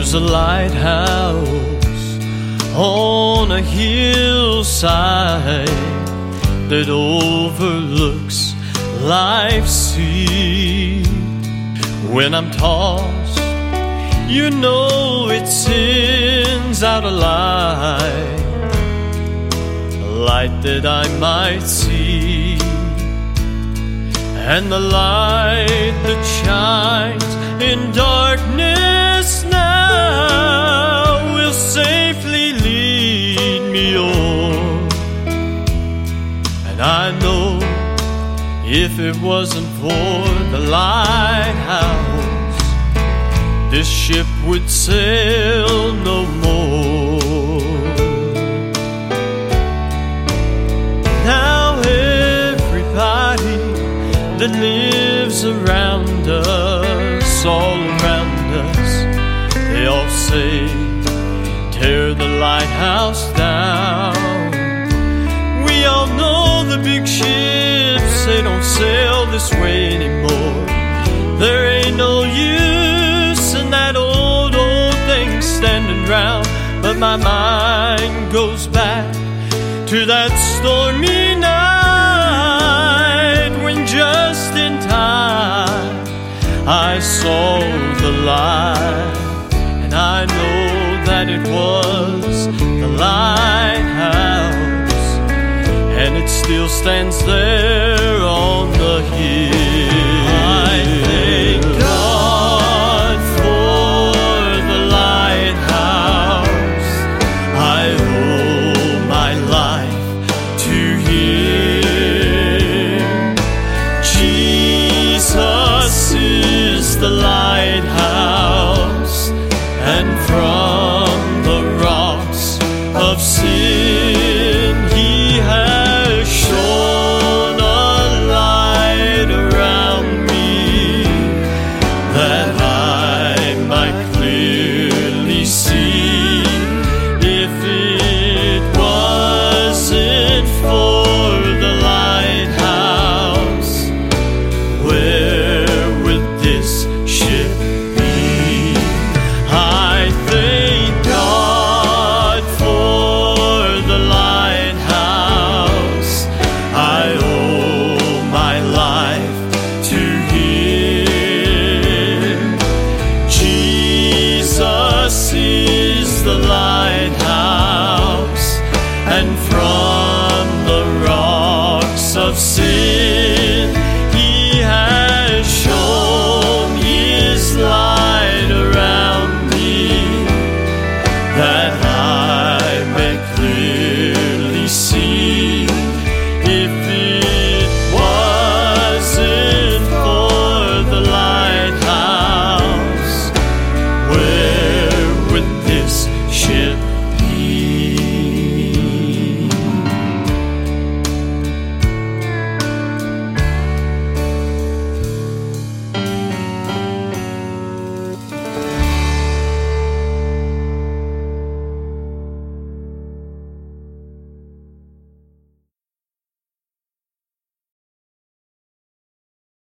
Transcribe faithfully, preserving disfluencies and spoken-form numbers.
There's a lighthouse on a hillside that overlooks life's sea. When I'm tossed, you know it sends out a light, a light that I might see. And the light that shines in darkness now will safely lead me on. And I know if it wasn't for the lighthouse, this ship would sail no more. Now everybody that lives around us, all around us, they all say, tear the lighthouse down. We all know the big ships, they don't sail this way anymore. There ain't no use in that old, old thing standing round. But my mind goes back to that stormy night when just in time I saw the light. And I know that it was the lighthouse, and it still stands there